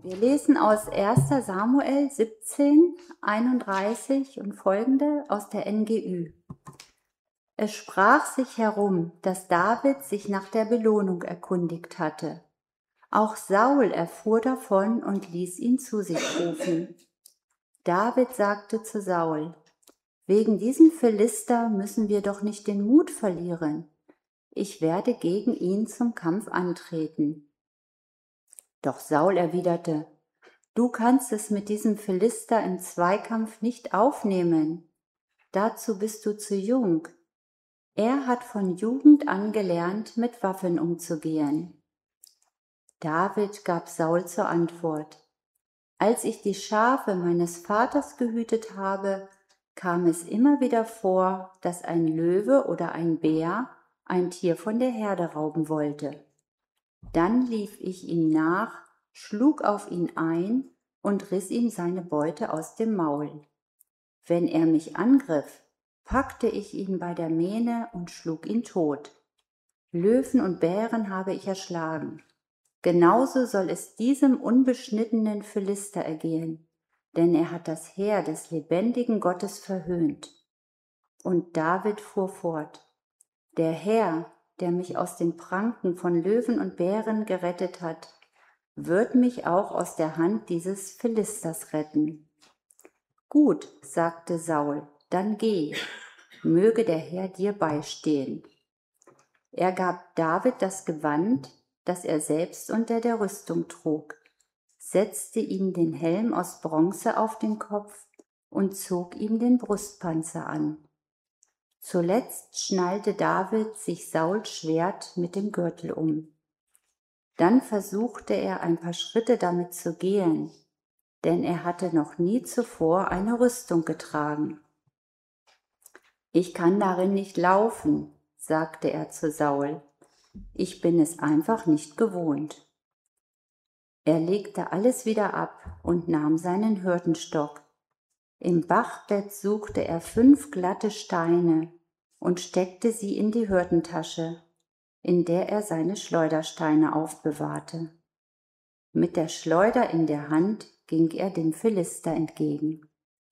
Wir lesen aus 1. Samuel 17, 31 und folgende aus der NGÜ. Es sprach sich herum, dass David sich nach der Belohnung erkundigt hatte. Auch Saul erfuhr davon und ließ ihn zu sich rufen. David sagte zu Saul: Wegen diesem Philister müssen wir doch nicht den Mut verlieren. Ich werde gegen ihn zum Kampf antreten. Doch Saul erwiderte: Du kannst es mit diesem Philister im Zweikampf nicht aufnehmen. Dazu bist du zu jung. Er hat von Jugend an gelernt, mit Waffen umzugehen. David gab Saul zur Antwort: Als ich die Schafe meines Vaters gehütet habe, kam es immer wieder vor, dass ein Löwe oder ein Bär ein Tier von der Herde rauben wollte. Dann lief ich ihm nach, schlug auf ihn ein und riss ihm seine Beute aus dem Maul. Wenn er mich angriff, packte ich ihn bei der Mähne und schlug ihn tot. Löwen und Bären habe ich erschlagen. Genauso soll es diesem unbeschnittenen Philister ergehen, denn er hat das Heer des lebendigen Gottes verhöhnt. Und David fuhr fort: Der Herr, der mich aus den Pranken von Löwen und Bären gerettet hat, wird mich auch aus der Hand dieses Philisters retten. Gut, sagte Saul, dann geh, möge der Herr dir beistehen. Er gab David das Gewand, das er selbst unter der Rüstung trug, setzte ihm den Helm aus Bronze auf den Kopf und zog ihm den Brustpanzer an. Zuletzt schnallte David sich Sauls Schwert mit dem Gürtel um. Dann versuchte er ein paar Schritte damit zu gehen, denn er hatte noch nie zuvor eine Rüstung getragen. Ich kann darin nicht laufen, sagte er zu Saul. Ich bin es einfach nicht gewohnt. Er legte alles wieder ab und nahm seinen Hirtenstock. Im Bachbett suchte er 5 glatte Steine und steckte sie in die Hirtentasche, in der er seine Schleudersteine aufbewahrte. Mit der Schleuder in der Hand ging er dem Philister entgegen.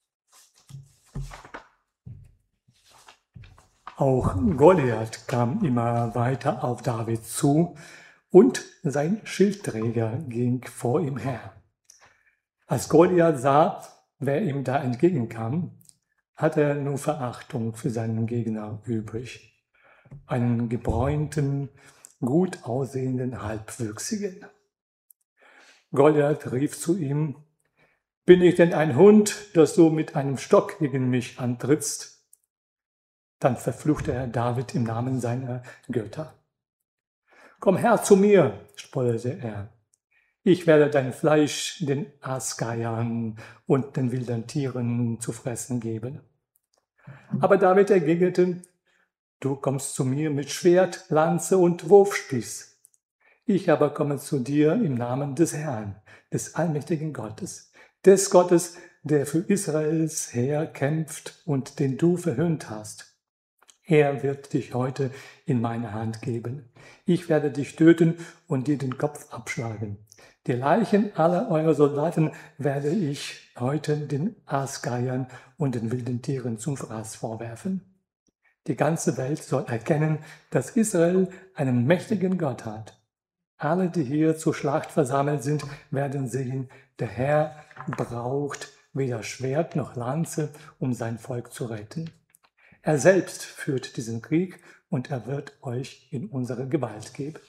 Auch Goliath kam immer weiter auf David zu und sein Schildträger ging vor ihm her. Als Goliath sah, wer ihm da entgegenkam, hatte er nur Verachtung für seinen Gegner übrig. Einen gebräunten, gut aussehenden Halbwüchsigen. Goliath rief zu ihm: Bin ich denn ein Hund, dass du mit einem Stock gegen mich antrittst? Dann verfluchte er David im Namen seiner Götter. Komm her zu mir, spottete er. Ich werde dein Fleisch den Aasgeiern und den wilden Tieren zu fressen geben. Aber David entgegnete: Du kommst zu mir mit Schwert, Lanze und Wurfspieß. Ich aber komme zu dir im Namen des Herrn, des allmächtigen Gottes, des Gottes, der für Israels Heer kämpft und den du verhöhnt hast. Er wird dich heute in meine Hand geben. Ich werde dich töten und dir den Kopf abschlagen. Die Leichen aller eurer Soldaten werde ich heute den Aasgeiern und den wilden Tieren zum Fraß vorwerfen. Die ganze Welt soll erkennen, dass Israel einen mächtigen Gott hat. Alle, die hier zur Schlacht versammelt sind, werden sehen, der Herr braucht weder Schwert noch Lanze, um sein Volk zu retten. Er selbst führt diesen Krieg und er wird euch in unsere Gewalt geben.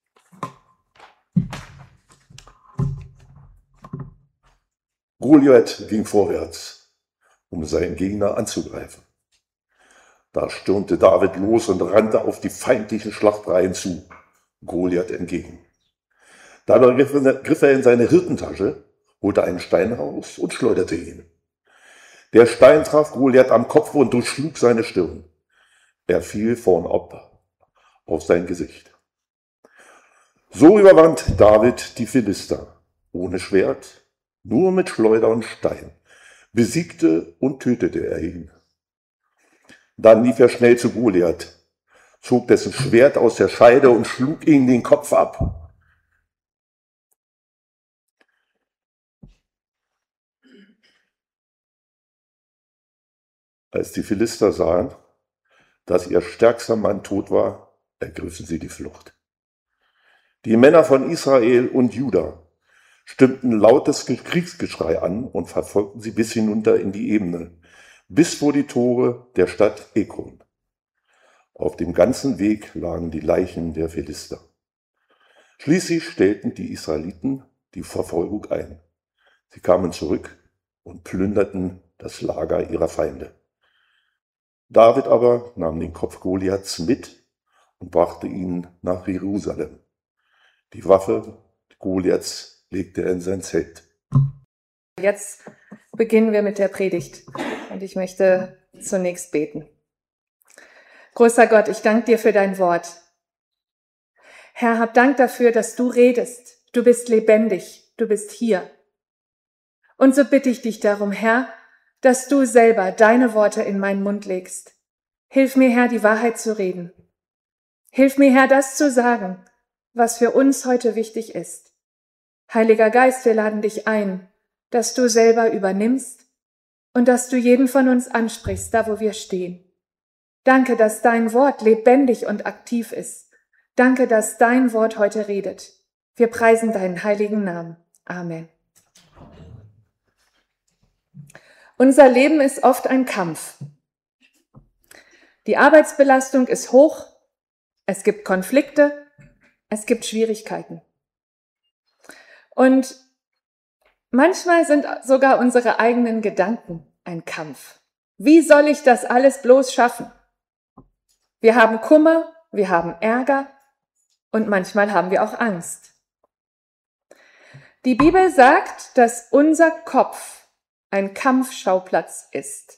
Goliath ging vorwärts, um seinen Gegner anzugreifen. Da stürmte David los und rannte auf die feindlichen Schlachtreihen zu, Goliath entgegen. Dabei griff er in seine Hirtentasche, holte einen Stein raus und schleuderte ihn. Der Stein traf Goliath am Kopf und durchschlug seine Stirn. Er fiel vornab auf sein Gesicht. So überwand David die Philister, ohne Schwert, nur mit Schleuder und Stein, besiegte und tötete er ihn. Dann lief er schnell zu Goliath, zog dessen Schwert aus der Scheide und schlug ihm den Kopf ab. Als die Philister sahen, dass ihr stärkster Mann tot war, ergriffen sie die Flucht. Die Männer von Israel und Juda stimmten lautes Kriegsgeschrei an und verfolgten sie bis hinunter in die Ebene, bis vor die Tore der Stadt Ekron. Auf dem ganzen Weg lagen die Leichen der Philister. Schließlich stellten die Israeliten die Verfolgung ein. Sie kamen zurück und plünderten das Lager ihrer Feinde. David aber nahm den Kopf Goliaths mit und brachte ihn nach Jerusalem. Die Waffe Goliaths legte er in sein Zelt. Jetzt beginnen wir mit der Predigt und ich möchte zunächst beten. Großer Gott, ich danke dir für dein Wort. Herr, hab Dank dafür, dass du redest. Du bist lebendig, du bist hier. Und so bitte ich dich darum, Herr, dass du selber deine Worte in meinen Mund legst. Hilf mir, Herr, die Wahrheit zu reden. Hilf mir, Herr, das zu sagen, was für uns heute wichtig ist. Heiliger Geist, wir laden dich ein, dass du selber übernimmst und dass du jeden von uns ansprichst, da wo wir stehen. Danke, dass dein Wort lebendig und aktiv ist. Danke, dass dein Wort heute redet. Wir preisen deinen heiligen Namen. Amen. Unser Leben ist oft ein Kampf. Die Arbeitsbelastung ist hoch, es gibt Konflikte, es gibt Schwierigkeiten. Und manchmal sind sogar unsere eigenen Gedanken ein Kampf. Wie soll ich das alles bloß schaffen? Wir haben Kummer, wir haben Ärger und manchmal haben wir auch Angst. Die Bibel sagt, dass unser Kopf ein Kampfschauplatz ist.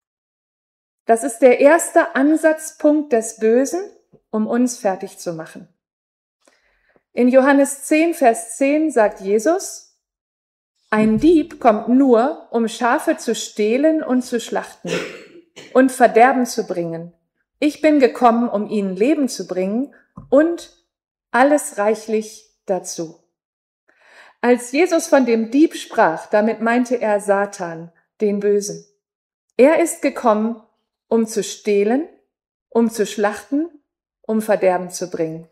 Das ist der erste Ansatzpunkt des Bösen, um uns fertig zu machen. In Johannes 10, Vers 10 sagt Jesus, ein Dieb kommt nur, um Schafe zu stehlen und zu schlachten und Verderben zu bringen. Ich bin gekommen, um ihnen Leben zu bringen und alles reichlich dazu. Als Jesus von dem Dieb sprach, damit meinte er Satan, den Bösen. Er ist gekommen, um zu stehlen, um zu schlachten, um Verderben zu bringen.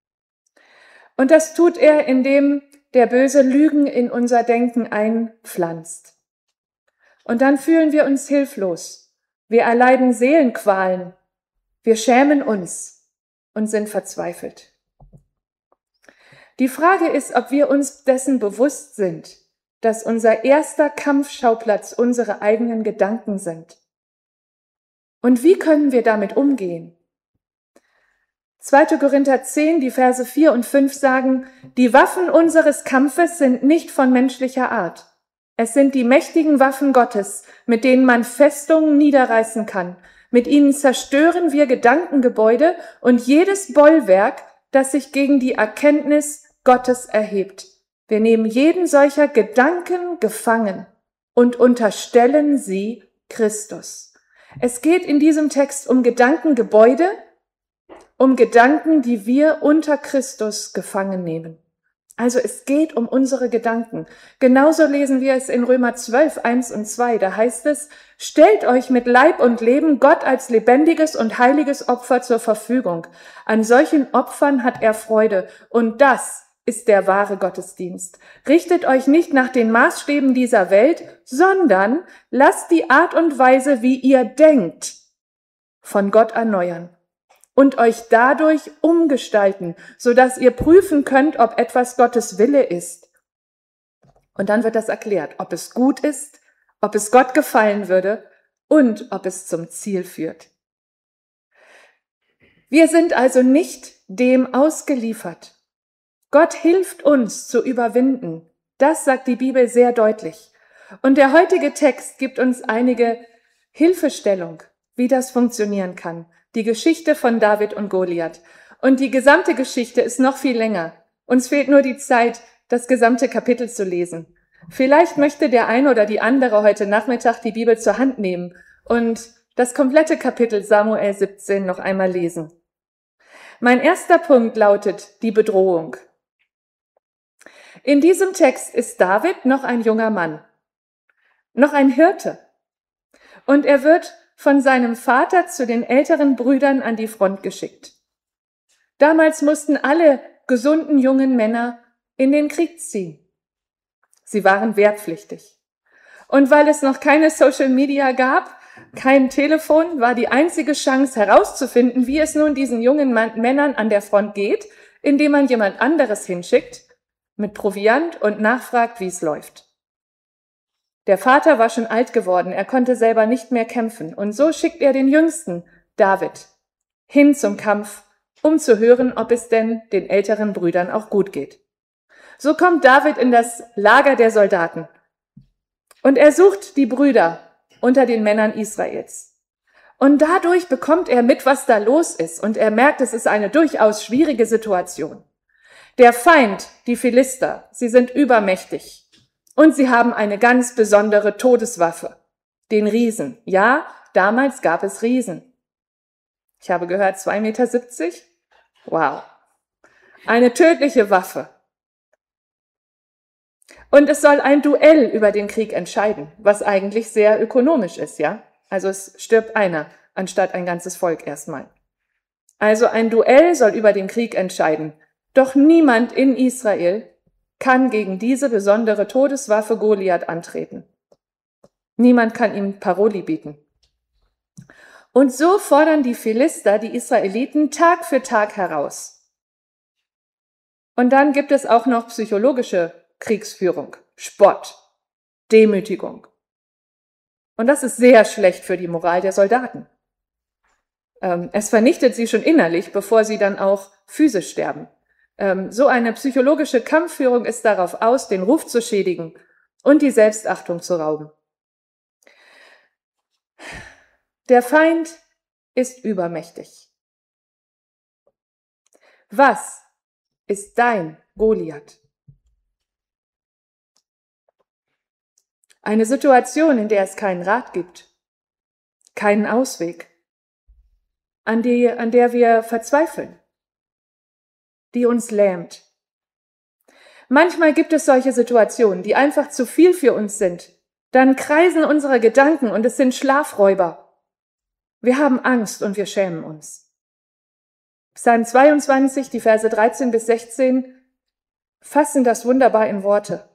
Und das tut er, indem der Böse Lügen in unser Denken einpflanzt. Und dann fühlen wir uns hilflos. Wir erleiden Seelenqualen. Wir schämen uns und sind verzweifelt. Die Frage ist, ob wir uns dessen bewusst sind, dass unser erster Kampfschauplatz unsere eigenen Gedanken sind. Und wie können wir damit umgehen? 2. Korinther 10, die Verse 4 und 5 sagen, die Waffen unseres Kampfes sind nicht von menschlicher Art. Es sind die mächtigen Waffen Gottes, mit denen man Festungen niederreißen kann. Mit ihnen zerstören wir Gedankengebäude und jedes Bollwerk, das sich gegen die Erkenntnis Gottes erhebt. Wir nehmen jeden solcher Gedanken gefangen und unterstellen sie Christus. Es geht in diesem Text um Gedankengebäude, um Gedanken, die wir unter Christus gefangen nehmen. Also es geht um unsere Gedanken. Genauso lesen wir es in Römer 12, 1 und 2. Da heißt es, stellt euch mit Leib und Leben Gott als lebendiges und heiliges Opfer zur Verfügung. An solchen Opfern hat er Freude und das ist der wahre Gottesdienst. Richtet euch nicht nach den Maßstäben dieser Welt, sondern lasst die Art und Weise, wie ihr denkt, von Gott erneuern und euch dadurch umgestalten, sodass ihr prüfen könnt, ob etwas Gottes Wille ist. Und dann wird das erklärt, ob es gut ist, ob es Gott gefallen würde und ob es zum Ziel führt. Wir sind also nicht dem ausgeliefert. Gott hilft uns zu überwinden. Das sagt die Bibel sehr deutlich. Und der heutige Text gibt uns einige Hilfestellung, wie das funktionieren kann. Die Geschichte von David und Goliath. Und die gesamte Geschichte ist noch viel länger. Uns fehlt nur die Zeit, das gesamte Kapitel zu lesen. Vielleicht möchte der eine oder die andere heute Nachmittag die Bibel zur Hand nehmen und das komplette Kapitel Samuel 17 noch einmal lesen. Mein erster Punkt lautet die Bedrohung. In diesem Text ist David noch ein junger Mann, noch ein Hirte. Und er wird von seinem Vater zu den älteren Brüdern an die Front geschickt. Damals mussten alle gesunden jungen Männer in den Krieg ziehen. Sie waren wehrpflichtig. Und weil es noch keine Social Media gab, kein Telefon, war die einzige Chance herauszufinden, wie es nun diesen jungen Männern an der Front geht, indem man jemand anderes hinschickt mit Proviant und nachfragt, wie es läuft. Der Vater war schon alt geworden, er konnte selber nicht mehr kämpfen, und so schickt er den Jüngsten, David, hin zum Kampf, um zu hören, ob es denn den älteren Brüdern auch gut geht. So kommt David in das Lager der Soldaten und er sucht die Brüder unter den Männern Israels. Und dadurch bekommt er mit, was da los ist, und er merkt, es ist eine durchaus schwierige Situation. Der Feind, die Philister, sie sind übermächtig und sie haben eine ganz besondere Todeswaffe, den Riesen. Ja, damals gab es Riesen. Ich habe gehört, 2,70 Meter. Wow. Eine tödliche Waffe. Und es soll ein Duell über den Krieg entscheiden, was eigentlich sehr ökonomisch ist, ja? Also es stirbt einer, anstatt ein ganzes Volk erstmal. Also ein Duell soll über den Krieg entscheiden. Doch niemand in Israel kann gegen diese besondere Todeswaffe Goliath antreten. Niemand kann ihm Paroli bieten. Und so fordern die Philister die Israeliten Tag für Tag heraus. Und dann gibt es auch noch psychologische Kriegsführung, Spott, Demütigung. Und das ist sehr schlecht für die Moral der Soldaten. Es vernichtet sie schon innerlich, bevor sie dann auch physisch sterben. So eine psychologische Kampfführung ist darauf aus, den Ruf zu schädigen und die Selbstachtung zu rauben. Der Feind ist übermächtig. Was ist dein Goliath? Eine Situation, in der es keinen Rat gibt, keinen Ausweg, an der wir verzweifeln, die uns lähmt. Manchmal gibt es solche Situationen, die einfach zu viel für uns sind. Dann kreisen unsere Gedanken und es sind Schlafräuber. Wir haben Angst und wir schämen uns. Psalm 22, die Verse 13 bis 16, fassen das wunderbar in Worte.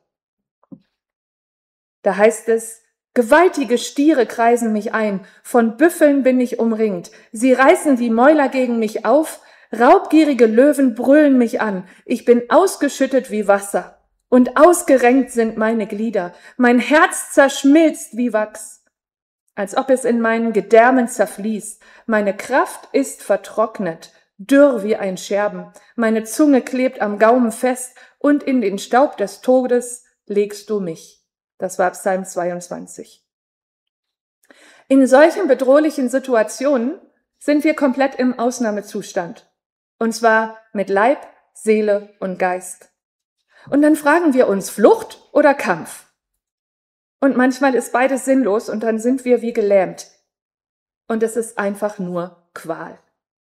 Da heißt es: Gewaltige Stiere kreisen mich ein, von Büffeln bin ich umringt. Sie reißen die Mäuler gegen mich auf, raubgierige Löwen brüllen mich an. Ich bin ausgeschüttet wie Wasser und ausgerenkt sind meine Glieder. Mein Herz zerschmilzt wie Wachs, als ob es in meinen Gedärmen zerfließt. Meine Kraft ist vertrocknet, dürr wie ein Scherben. Meine Zunge klebt am Gaumen fest und in den Staub des Todes legst du mich. Das war Psalm 22. In solchen bedrohlichen Situationen sind wir komplett im Ausnahmezustand. Und zwar mit Leib, Seele und Geist. Und dann fragen wir uns, Flucht oder Kampf? Und manchmal ist beides sinnlos und dann sind wir wie gelähmt. Und es ist einfach nur Qual.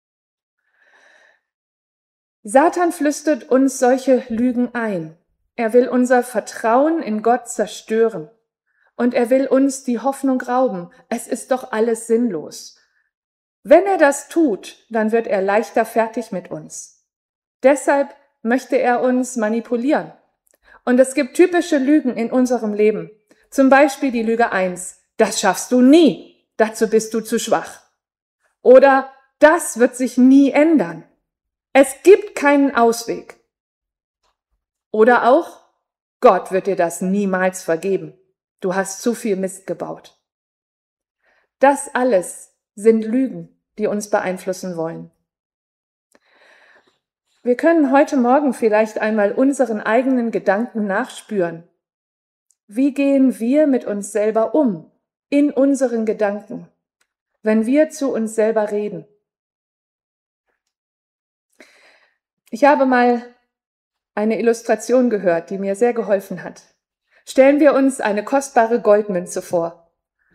Satan flüstert uns solche Lügen ein. Er will unser Vertrauen in Gott zerstören. Und er will uns die Hoffnung rauben. Es ist doch alles sinnlos. Wenn er das tut, dann wird er leichter fertig mit uns. Deshalb möchte er uns manipulieren. Und es gibt typische Lügen in unserem Leben. Zum Beispiel die Lüge 1. Das schaffst du nie. Dazu bist du zu schwach. Oder das wird sich nie ändern. Es gibt keinen Ausweg. Oder auch, Gott wird dir das niemals vergeben. Du hast zu viel Mist gebaut. Das alles sind Lügen, die uns beeinflussen wollen. Wir können heute Morgen vielleicht einmal unseren eigenen Gedanken nachspüren. Wie gehen wir mit uns selber um, in unseren Gedanken, wenn wir zu uns selber reden? Ich habe mal eine Illustration gehört, die mir sehr geholfen hat. Stellen wir uns eine kostbare Goldmünze vor.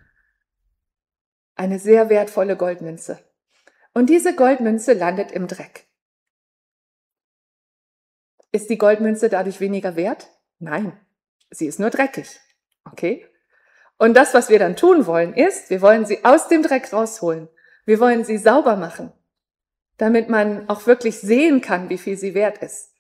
Eine sehr wertvolle Goldmünze. Und diese Goldmünze landet im Dreck. Ist die Goldmünze dadurch weniger wert? Nein, sie ist nur dreckig. Okay? Und das, was wir dann tun wollen, ist, wir wollen sie aus dem Dreck rausholen. Wir wollen sie sauber machen, damit man auch wirklich sehen kann, wie viel sie wert ist.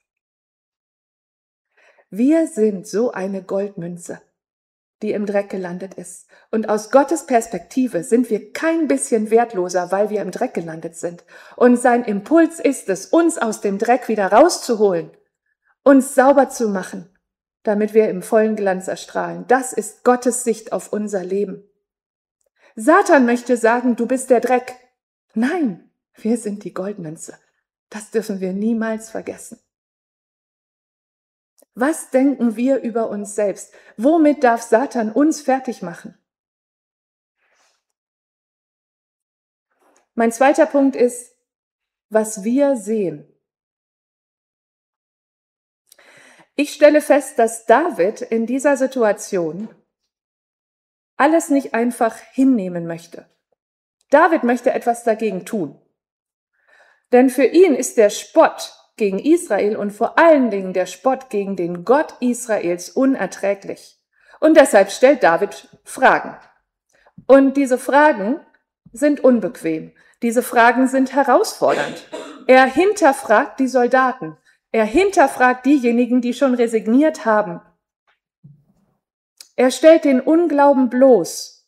Wir sind so eine Goldmünze, die im Dreck gelandet ist. Und aus Gottes Perspektive sind wir kein bisschen wertloser, weil wir im Dreck gelandet sind. Und sein Impuls ist es, uns aus dem Dreck wieder rauszuholen, uns sauber zu machen, damit wir im vollen Glanz erstrahlen. Das ist Gottes Sicht auf unser Leben. Satan möchte sagen, du bist der Dreck. Nein, wir sind die Goldmünze. Das dürfen wir niemals vergessen. Was denken wir über uns selbst? Womit darf Satan uns fertig machen? Mein zweiter Punkt ist, was wir sehen. Ich stelle fest, dass David in dieser Situation alles nicht einfach hinnehmen möchte. David möchte etwas dagegen tun. Denn für ihn ist der Spott gegen Israel und vor allen Dingen der Spott gegen den Gott Israels unerträglich. Und deshalb stellt David Fragen. Und diese Fragen sind unbequem. Diese Fragen sind herausfordernd. Er hinterfragt die Soldaten. Er hinterfragt diejenigen, die schon resigniert haben. Er stellt den Unglauben bloß.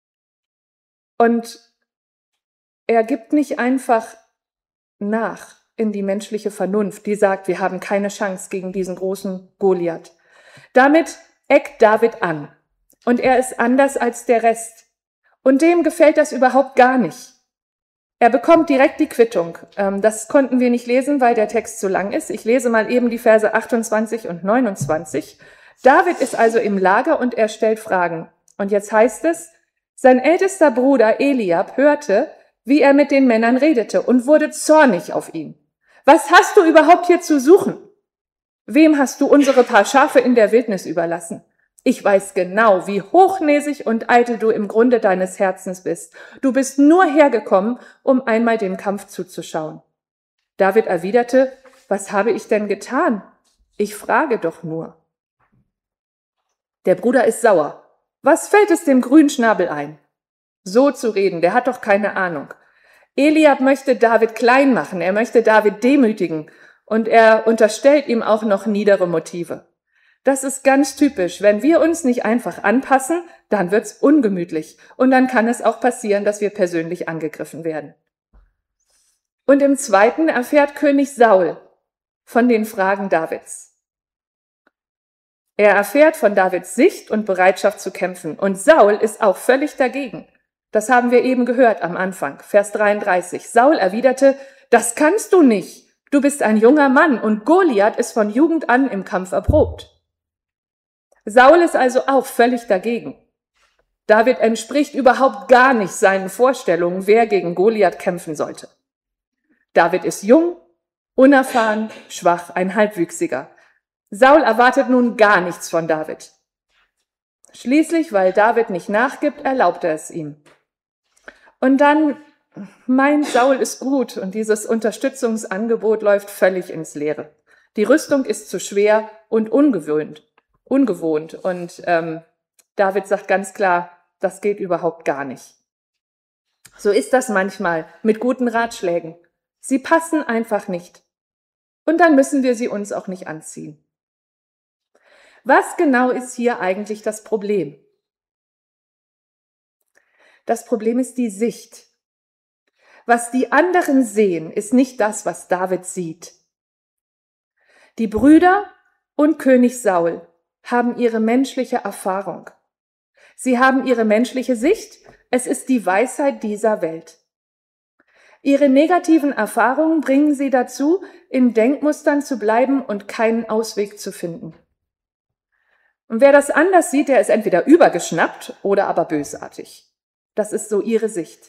Und er gibt nicht einfach nach in die menschliche Vernunft, die sagt, wir haben keine Chance gegen diesen großen Goliath. Damit eckt David an. Und er ist anders als der Rest. Und dem gefällt das überhaupt gar nicht. Er bekommt direkt die Quittung. Das konnten wir nicht lesen, weil der Text zu lang ist. Ich lese mal eben die Verse 28 und 29. David ist also im Lager und er stellt Fragen. Und jetzt heißt es, sein ältester Bruder Eliab hörte, wie er mit den Männern redete und wurde zornig auf ihn. Was hast du überhaupt hier zu suchen? Wem hast du unsere paar Schafe in der Wildnis überlassen? Ich weiß genau, wie hochnäsig und eitel du im Grunde deines Herzens bist. Du bist nur hergekommen, um einmal dem Kampf zuzuschauen. David erwiderte, was habe ich denn getan? Ich frage doch nur. Der Bruder ist sauer. Was fällt es dem Grünschnabel ein? So zu reden, der hat doch keine Ahnung. Eliab möchte David klein machen, er möchte David demütigen und er unterstellt ihm auch noch niedere Motive. Das ist ganz typisch. Wenn wir uns nicht einfach anpassen, dann wird's ungemütlich und dann kann es auch passieren, dass wir persönlich angegriffen werden. Und im Zweiten erfährt König Saul von den Fragen Davids. Er erfährt von Davids Sicht und Bereitschaft zu kämpfen und Saul ist auch völlig dagegen. Das haben wir eben gehört am Anfang, Vers 33. Saul erwiderte, das kannst du nicht. Du bist ein junger Mann und Goliath ist von Jugend an im Kampf erprobt. Saul ist also auch völlig dagegen. David entspricht überhaupt gar nicht seinen Vorstellungen, wer gegen Goliath kämpfen sollte. David ist jung, unerfahren, schwach, ein Halbwüchsiger. Saul erwartet nun gar nichts von David. Schließlich, weil David nicht nachgibt, erlaubt er es ihm. Und dann meint Saul ist gut und dieses Unterstützungsangebot läuft völlig ins Leere. Die Rüstung ist zu schwer und ungewohnt. Und David sagt ganz klar, das geht überhaupt gar nicht. So ist das manchmal mit guten Ratschlägen. Sie passen einfach nicht. Und dann müssen wir sie uns auch nicht anziehen. Was genau ist hier eigentlich das Problem? Das Problem ist die Sicht. Was die anderen sehen, ist nicht das, was David sieht. Die Brüder und König Saul haben ihre menschliche Erfahrung. Sie haben ihre menschliche Sicht. Es ist die Weisheit dieser Welt. Ihre negativen Erfahrungen bringen sie dazu, in Denkmustern zu bleiben und keinen Ausweg zu finden. Und wer das anders sieht, der ist entweder übergeschnappt oder aber bösartig. Das ist so ihre Sicht.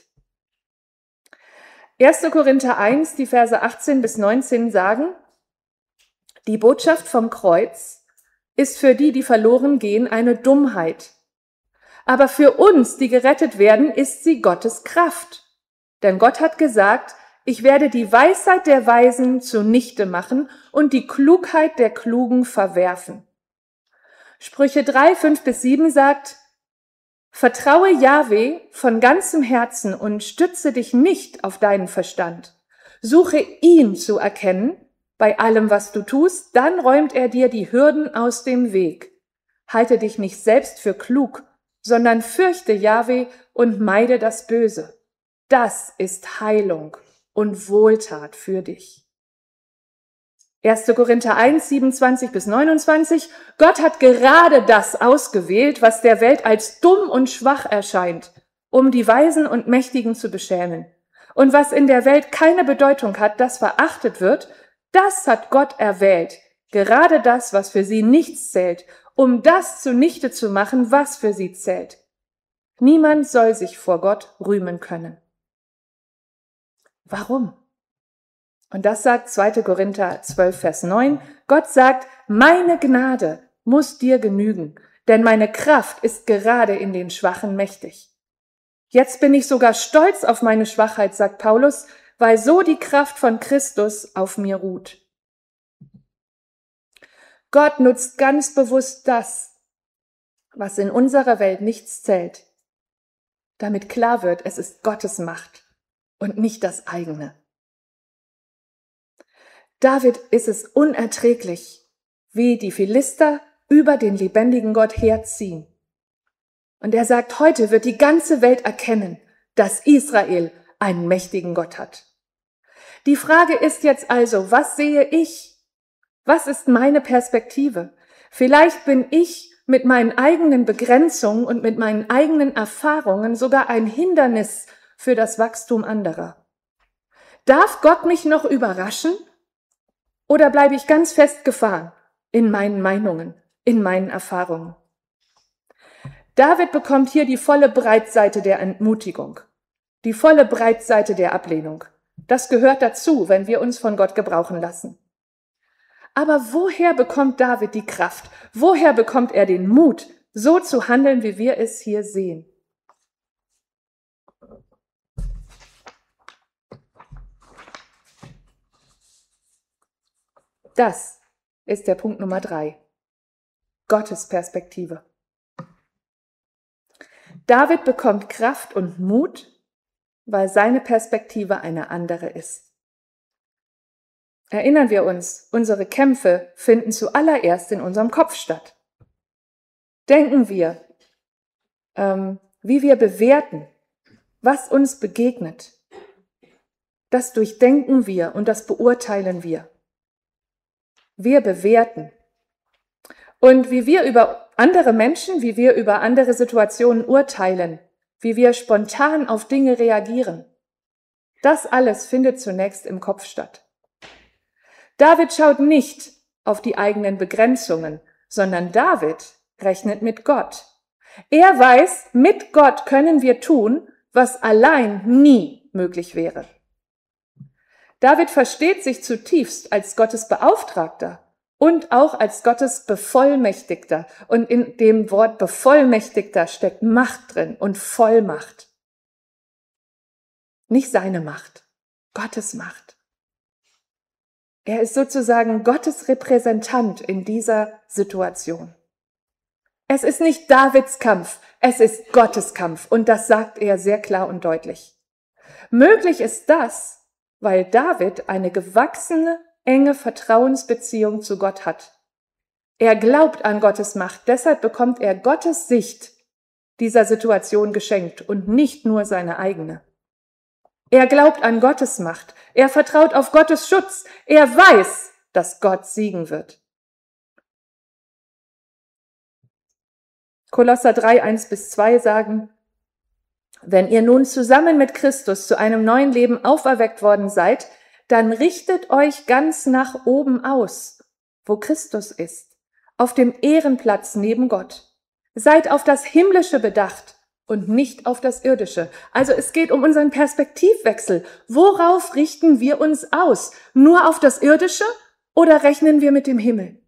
1. Korinther 1, die Verse 18 bis 19 sagen, die Botschaft vom Kreuz ist für die, die verloren gehen, eine Dummheit. Aber für uns, die gerettet werden, ist sie Gottes Kraft. Denn Gott hat gesagt, ich werde die Weisheit der Weisen zunichte machen und die Klugheit der Klugen verwerfen. Sprüche 3, 5 bis 7 sagt, Vertraue Jahwe von ganzem Herzen und stütze dich nicht auf deinen Verstand. Suche ihn zu erkennen bei allem, was du tust, dann räumt er dir die Hürden aus dem Weg. Halte dich nicht selbst für klug, sondern fürchte Jahwe und meide das Böse. Das ist Heilung und Wohltat für dich. 1. Korinther 1, 27 bis 29. Gott hat gerade das ausgewählt, was der Welt als dumm und schwach erscheint, um die Weisen und Mächtigen zu beschämen. Und was in der Welt keine Bedeutung hat, das verachtet wird, das hat Gott erwählt. Gerade das, was für sie nichts zählt, um das zunichte zu machen, was für sie zählt. Niemand soll sich vor Gott rühmen können. Warum? Und das sagt 2. Korinther 12, Vers 9. Gott sagt, meine Gnade muss dir genügen, denn meine Kraft ist gerade in den Schwachen mächtig. Jetzt bin ich sogar stolz auf meine Schwachheit, sagt Paulus, weil so die Kraft von Christus auf mir ruht. Gott nutzt ganz bewusst das, was in unserer Welt nichts zählt, damit klar wird, es ist Gottes Macht und nicht das eigene. David ist es unerträglich, wie die Philister über den lebendigen Gott herziehen. Und er sagt, heute wird die ganze Welt erkennen, dass Israel einen mächtigen Gott hat. Die Frage ist jetzt also, was sehe ich? Was ist meine Perspektive? Vielleicht bin ich mit meinen eigenen Begrenzungen und mit meinen eigenen Erfahrungen sogar ein Hindernis für das Wachstum anderer. Darf Gott mich noch überraschen? Oder bleibe ich ganz festgefahren in meinen Meinungen, in meinen Erfahrungen? David bekommt hier die volle Breitseite der Entmutigung, die volle Breitseite der Ablehnung. Das gehört dazu, wenn wir uns von Gott gebrauchen lassen. Aber woher bekommt David die Kraft? Woher bekommt er den Mut, so zu handeln, wie wir es hier sehen? Das ist der Punkt Nummer 3. Gottes Perspektive. David bekommt Kraft und Mut, weil seine Perspektive eine andere ist. Erinnern wir uns, unsere Kämpfe finden zuallererst in unserem Kopf statt. Denken wir, wie wir bewerten, was uns begegnet. Das durchdenken wir und das beurteilen wir. Wir bewerten. Und wie wir über andere Menschen, wie wir über andere Situationen urteilen, wie wir spontan auf Dinge reagieren, das alles findet zunächst im Kopf statt. David schaut nicht auf die eigenen Begrenzungen, sondern David rechnet mit Gott. Er weiß, mit Gott können wir tun, was allein nie möglich wäre. David versteht sich zutiefst als Gottes Beauftragter und auch als Gottes Bevollmächtigter. Und in dem Wort Bevollmächtigter steckt Macht drin und Vollmacht. Nicht seine Macht, Gottes Macht. Er ist sozusagen Gottes Repräsentant in dieser Situation. Es ist nicht Davids Kampf, es ist Gottes Kampf und das sagt er sehr klar und deutlich. Möglich ist das, weil David eine gewachsene, enge Vertrauensbeziehung zu Gott hat. Er glaubt an Gottes Macht, deshalb bekommt er Gottes Sicht dieser Situation geschenkt und nicht nur seine eigene. Er glaubt an Gottes Macht, er vertraut auf Gottes Schutz, er weiß, dass Gott siegen wird. Kolosser 3, 1-2 sagen, wenn ihr nun zusammen mit Christus zu einem neuen Leben auferweckt worden seid, dann richtet euch ganz nach oben aus, wo Christus ist, auf dem Ehrenplatz neben Gott. Seid auf das Himmlische bedacht und nicht auf das Irdische. Also es geht um unseren Perspektivwechsel. Worauf richten wir uns aus? Nur auf das Irdische oder rechnen wir mit dem Himmel?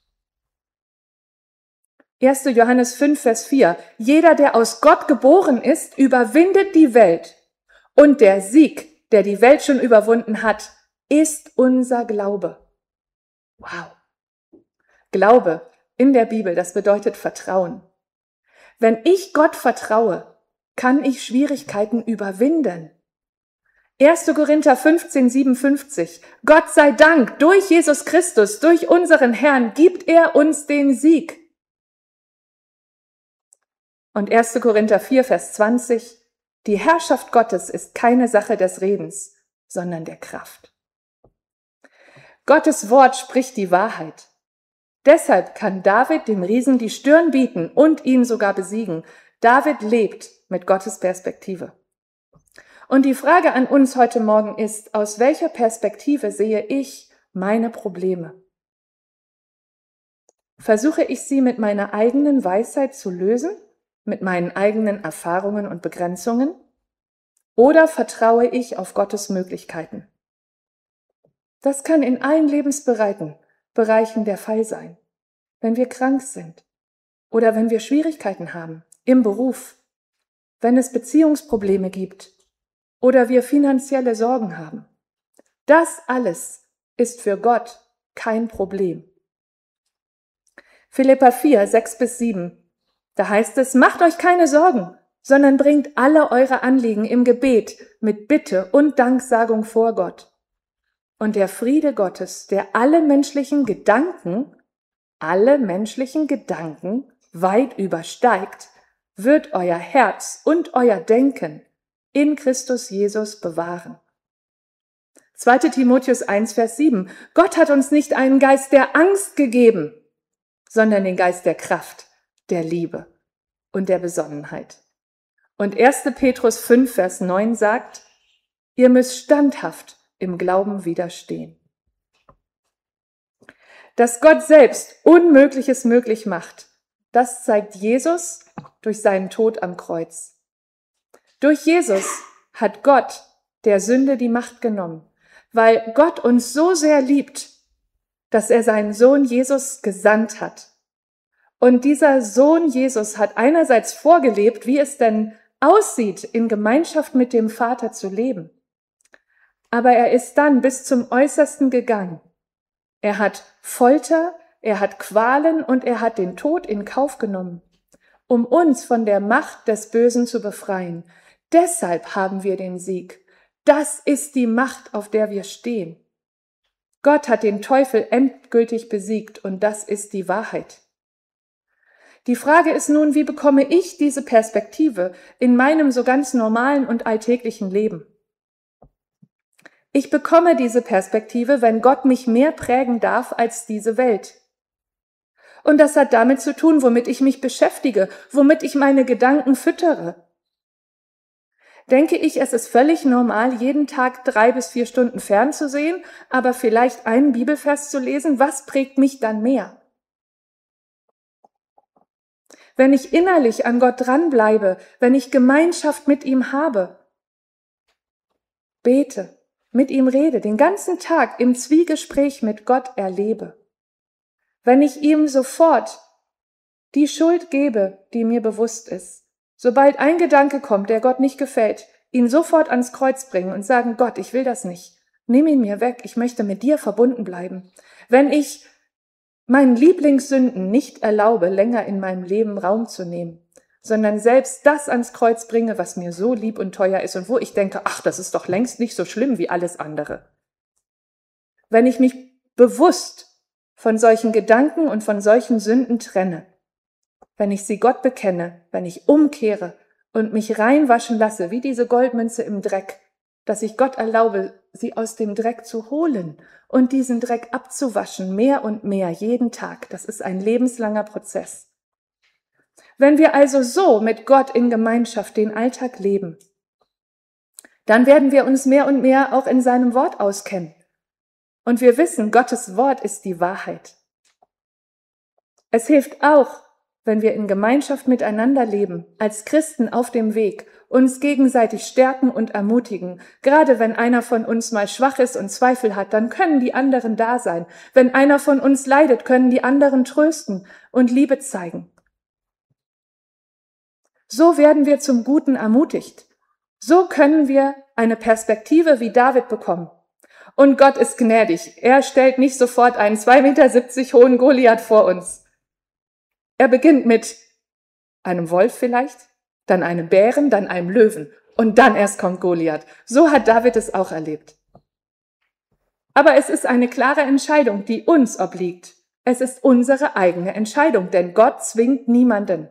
1. Johannes 5, Vers 4. Jeder, der aus Gott geboren ist, überwindet die Welt. Und der Sieg, der die Welt schon überwunden hat, ist unser Glaube. Wow. Glaube in der Bibel, das bedeutet Vertrauen. Wenn ich Gott vertraue, kann ich Schwierigkeiten überwinden. 1. Korinther 15,57. Gott sei Dank, durch Jesus Christus, durch unseren Herrn, gibt er uns den Sieg. Und 1. Korinther 4, Vers 20. Die Herrschaft Gottes ist keine Sache des Redens, sondern der Kraft. Gottes Wort spricht die Wahrheit. Deshalb kann David dem Riesen die Stirn bieten und ihn sogar besiegen. David lebt mit Gottes Perspektive. Und die Frage an uns heute Morgen ist, aus welcher Perspektive sehe ich meine Probleme? Versuche ich sie mit meiner eigenen Weisheit zu lösen, mit meinen eigenen Erfahrungen und Begrenzungen? Oder vertraue ich auf Gottes Möglichkeiten? Das kann in allen Lebensbereichen der Fall sein. Wenn wir krank sind oder wenn wir Schwierigkeiten haben im Beruf, wenn es Beziehungsprobleme gibt oder wir finanzielle Sorgen haben. Das alles ist für Gott kein Problem. Philipper 4, 6-7. Da heißt es, macht euch keine Sorgen, sondern bringt alle eure Anliegen im Gebet mit Bitte und Danksagung vor Gott. Und der Friede Gottes, der alle menschlichen Gedanken weit übersteigt, wird euer Herz und euer Denken in Christus Jesus bewahren. 2. Timotheus 1, Vers 7. Gott hat uns nicht einen Geist der Angst gegeben, sondern den Geist der Kraft, der Liebe und der Besonnenheit. Und 1. Petrus 5, Vers 9 sagt, ihr müsst standhaft im Glauben widerstehen. Dass Gott selbst Unmögliches möglich macht, das zeigt Jesus durch seinen Tod am Kreuz. Durch Jesus hat Gott der Sünde die Macht genommen, weil Gott uns so sehr liebt, dass er seinen Sohn Jesus gesandt hat. Und dieser Sohn Jesus hat einerseits vorgelebt, wie es denn aussieht, in Gemeinschaft mit dem Vater zu leben. Aber er ist dann bis zum Äußersten gegangen. Er hat Folter, er hat Qualen und er hat den Tod in Kauf genommen, um uns von der Macht des Bösen zu befreien. Deshalb haben wir den Sieg. Das ist die Macht, auf der wir stehen. Gott hat den Teufel endgültig besiegt und das ist die Wahrheit. Die Frage ist nun, wie bekomme ich diese Perspektive in meinem so ganz normalen und alltäglichen Leben? Ich bekomme diese Perspektive, wenn Gott mich mehr prägen darf als diese Welt. Und das hat damit zu tun, womit ich mich beschäftige, womit ich meine Gedanken füttere. Denke ich, es ist völlig normal, jeden Tag 3 bis 4 Stunden fernzusehen, aber vielleicht einen Bibelvers zu lesen? Was prägt mich dann mehr? Wenn ich innerlich an Gott dranbleibe, wenn ich Gemeinschaft mit ihm habe, bete, mit ihm rede, den ganzen Tag im Zwiegespräch mit Gott erlebe, wenn ich ihm sofort die Schuld gebe, die mir bewusst ist, sobald ein Gedanke kommt, der Gott nicht gefällt, ihn sofort ans Kreuz bringen und sagen, Gott, ich will das nicht. Nimm ihn mir weg, ich möchte mit dir verbunden bleiben. Wenn ich meinen Lieblingssünden nicht erlaube, länger in meinem Leben Raum zu nehmen, sondern selbst das ans Kreuz bringe, was mir so lieb und teuer ist und wo ich denke, ach, das ist doch längst nicht so schlimm wie alles andere. Wenn ich mich bewusst von solchen Gedanken und von solchen Sünden trenne, wenn ich sie Gott bekenne, wenn ich umkehre und mich reinwaschen lasse, wie diese Goldmünze im Dreck, dass ich Gott erlaube, sie aus dem Dreck zu holen und diesen Dreck abzuwaschen, mehr und mehr, jeden Tag. Das ist ein lebenslanger Prozess. Wenn wir also so mit Gott in Gemeinschaft den Alltag leben, dann werden wir uns mehr und mehr auch in seinem Wort auskennen. Und wir wissen, Gottes Wort ist die Wahrheit. Es hilft auch, wenn wir in Gemeinschaft miteinander leben, als Christen auf dem Weg, uns gegenseitig stärken und ermutigen. Gerade wenn einer von uns mal schwach ist und Zweifel hat, dann können die anderen da sein. Wenn einer von uns leidet, können die anderen trösten und Liebe zeigen. So werden wir zum Guten ermutigt. So können wir eine Perspektive wie David bekommen. Und Gott ist gnädig. Er stellt nicht sofort einen 2,70 Meter hohen Goliath vor uns. Er beginnt mit, einem Wolf vielleicht, dann einem Bären, dann einem Löwen und dann erst kommt Goliath. So hat David es auch erlebt. Aber es ist eine klare Entscheidung, die uns obliegt. Es ist unsere eigene Entscheidung, denn Gott zwingt niemanden.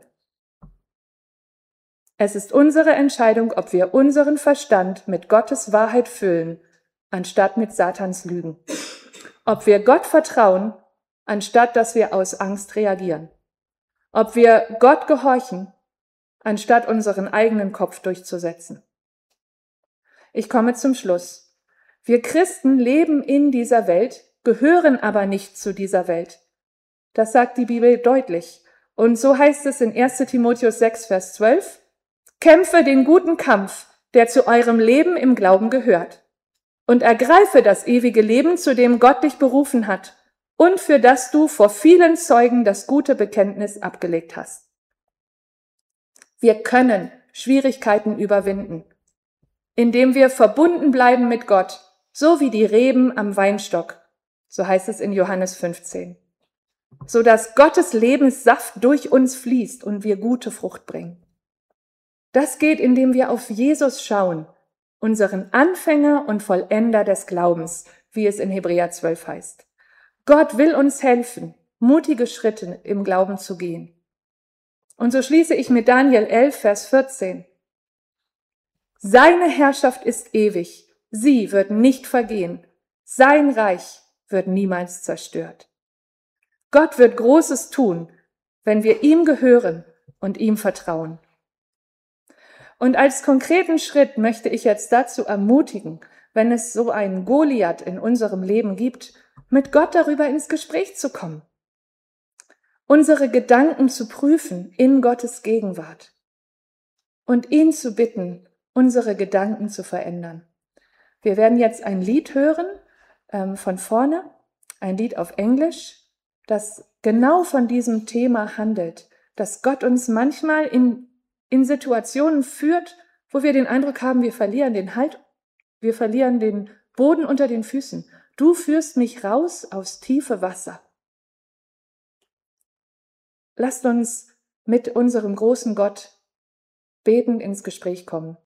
Es ist unsere Entscheidung, ob wir unseren Verstand mit Gottes Wahrheit füllen, anstatt mit Satans Lügen. Ob wir Gott vertrauen, anstatt dass wir aus Angst reagieren. Ob wir Gott gehorchen, anstatt unseren eigenen Kopf durchzusetzen. Ich komme zum Schluss. Wir Christen leben in dieser Welt, gehören aber nicht zu dieser Welt. Das sagt die Bibel deutlich. Und so heißt es in 1. Timotheus 6, Vers 12, kämpfe den guten Kampf, der zu eurem Leben im Glauben gehört, und ergreife das ewige Leben, zu dem Gott dich berufen hat und für das du vor vielen Zeugen das gute Bekenntnis abgelegt hast. Wir können Schwierigkeiten überwinden, indem wir verbunden bleiben mit Gott, so wie die Reben am Weinstock, so heißt es in Johannes 15, so dass Gottes Lebenssaft durch uns fließt und wir gute Frucht bringen. Das geht, indem wir auf Jesus schauen, unseren Anfänger und Vollender des Glaubens, wie es in Hebräer 12 heißt. Gott will uns helfen, mutige Schritte im Glauben zu gehen. Und so schließe ich mit Daniel 11, Vers 14. Seine Herrschaft ist ewig, sie wird nicht vergehen, sein Reich wird niemals zerstört. Gott wird Großes tun, wenn wir ihm gehören und ihm vertrauen. Und als konkreten Schritt möchte ich jetzt dazu ermutigen, wenn es so einen Goliath in unserem Leben gibt, mit Gott darüber ins Gespräch zu kommen. Unsere Gedanken zu prüfen in Gottes Gegenwart und ihn zu bitten, unsere Gedanken zu verändern. Wir werden jetzt ein Lied hören von vorne, ein Lied auf Englisch, das genau von diesem Thema handelt, dass Gott uns manchmal in Situationen führt, wo wir den Eindruck haben, wir verlieren den Halt, wir verlieren den Boden unter den Füßen. Du führst mich raus aufs tiefe Wasser. Lasst uns mit unserem großen Gott betend ins Gespräch kommen.